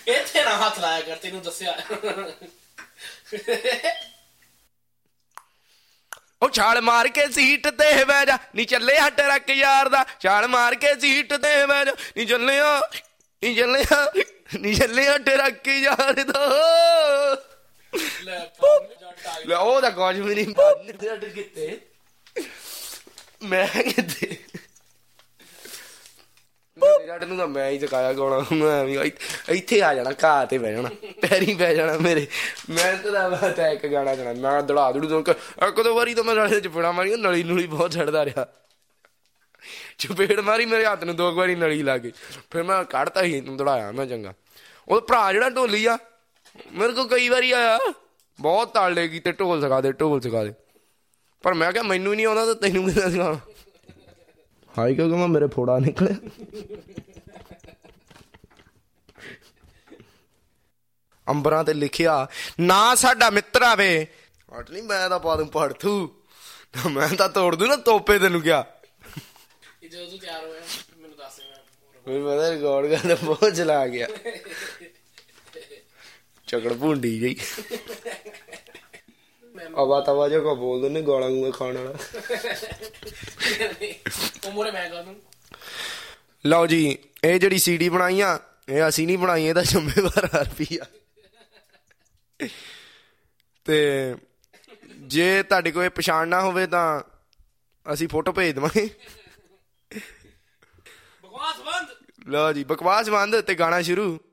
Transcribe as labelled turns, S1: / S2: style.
S1: ਇੱਥੇ ਨਾ ਹੱਥ ਲਾਇਆ ਕਰ, ਤੈਨੂੰ ਦੱਸਿਆ।
S2: ਉਹ ਛਾਲ ਮਾਰ ਕੇ ਸੀਟ ਤੇ ਬਹਿ ਜਾ ਨੀ ਚੱਲਿਆ ਟਰੱਕ ਯਾਰ ਦਾ, ਛਾਲ ਮਾਰ ਕੇ ਸੀਟ ਤੇ ਬਹਿ ਜਾ ਨੀ ਚੱਲਿਆ ਨੀ ਚੱਲਿਆ ਨੀ ਚੱਲਿਆ ਟਰੱਕ ਯਾਰ ਦਾ। ਲੈ ਉਹ ਤਾਂ ਕੁਝ ਵੀ ਨਹੀਂ ਬੰਦ ਕਿਤੇ, ਮੈਂ ਕਿਤੇ ਜੱਟ ਨੂੰ ਤਾਂ ਮੈਂ ਹੀ ਸਿਖਾਇਆ ਗਾਉਣਾ। ਮੈਂ ਵੀ ਇੱਥੇ ਆ ਜਾਣਾ, ਘਾਹ ਤੇ ਬਹਿ ਜਾਣਾ, ਪੈਰੀ ਪੈ ਜਾਣਾ ਮੇਰੇ। ਮੈਂ ਤਾਂ ਇੱਕ ਗਾਣਾ ਸੁਣਾ, ਮੈਂ ਦੜਾ ਦੜੂ ਇੱਕ ਦੋ ਵਾਰੀ ਤਾਂ ਮੈਂ ਨਾਲੇ ਚਪੇੜਾ ਮਾਰੀ, ਨਲੀ ਨੂਲੀ ਬਹੁਤ ਛੱਡਦਾ ਰਿਹਾ। ਚਪੇੜ ਮਾਰੀ ਮੇਰੇ ਹੱਥ ਨੂੰ 2 ਵਾਰੀ ਨਲੀ ਲੱਗ ਗਈ, ਫਿਰ ਮੈਂ ਕੱਢਤਾ ਸੀ, ਦੜਾਇਆ ਮੈਂ ਚੰਗਾ। ਉਹ ਭਰਾ ਜਿਹੜਾ ਢੋਲੀ ਆ ਮੇਰੇ ਕੋਲ ਕਈ ਵਾਰੀ ਆਇਆ, ਬਹੁਤ ਤਾਲੇ ਕੀਤੇ, ਢੋਲ ਸਿਖਾ ਦੇ ਢੋਲ ਸਿਖਾ ਦੇ, ਪਰ ਮੈਂ ਕਿਹਾ ਮੈਨੂੰ ਨਹੀਂ ਆਉਂਦਾ ਤਾਂ ਤੈਨੂੰ ਕਿੱਦਾਂ ਸਿਖਾਉਣਾ। ਹਾਈ ਕਿਉਂਕਿ ਮੈਂ ਮੇਰੇ ਫੋੜਾ ਨਿਕਲਿਆ। ਅੰਬਰਾਂ ਤੇ ਲਿਖਿਆ ਨਾ ਸਾਡਾ ਮਿੱਤਰ ਆਵੇ, ਹਟ ਨੀ ਮੈਂ ਤਾਂ ਪਾ ਦੂੰ ਪੜ ਤੂੰ, ਮੈਂ ਤਾਂ ਤੋੜ ਦੂੰ ਨਾ ਤੋਪੇ। ਤੈਨੂੰ ਕਿਹਾ
S1: ਜਦੋਂ ਤੂੰ ਤਿਆਰ ਹੋਇਆ ਮੈਨੂੰ ਦੱਸ।
S2: ਮੈਂ ਰਿਕਾਰਡ ਕਰਦਾ ਬਹੁਤ ਚਲਾ ਗਿਆ, ਚਕੜ ਭੁੰਡੀ ਜਿਹੀ ਆਵਾ ਤਵਾ ਜੋ ਕੋ ਬੋਲ ਦਿੰਦੇ ਗਾਲਾਂ ਗੂਆਂ ਖਾਣ ਵਾਲਾ। ਲਓ ਜੀ, ਇਹ ਜਿਹੜੀ CD ਬਣਾਈਆਂ ਇਹ ਅਸੀਂ ਨਹੀਂ ਬਣਾਈ, ਇਹਦਾ ਜ਼ਿੰਮੇਵਾਰ RP ਆ। ਤੇ ਜੇ ਤੁਹਾਡੇ ਕੋਲ ਪਛਾਣ ਨਾ ਹੋਵੇ ਤਾਂ ਅਸੀਂ ਫੋਟੋ ਭੇਜ ਦੇਵਾਂਗੇ। ਲਓ ਜੀ, ਬਕਵਾਸ ਬੰਦ ਤੇ ਗਾਣਾ ਸ਼ੁਰੂ।